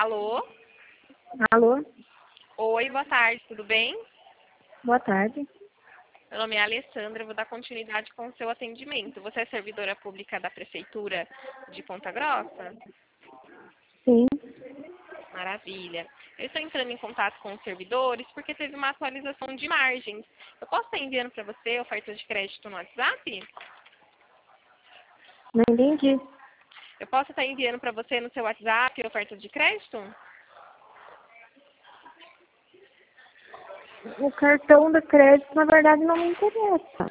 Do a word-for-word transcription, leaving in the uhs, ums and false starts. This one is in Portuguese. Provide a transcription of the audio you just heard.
Alô? Alô? Oi, boa tarde, tudo bem? Boa tarde. Meu nome é Alessandra, eu vou dar continuidade com o seu atendimento. Você é servidora pública da Prefeitura de Ponta Grossa? Sim. Maravilha. Eu estou entrando em contato com os servidores porque teve uma atualização de margens. Eu posso estar enviando para você oferta de crédito no WhatsApp? Não entendi. Eu posso estar enviando para você no seu WhatsApp oferta de crédito? O cartão de crédito, na verdade, não me interessa.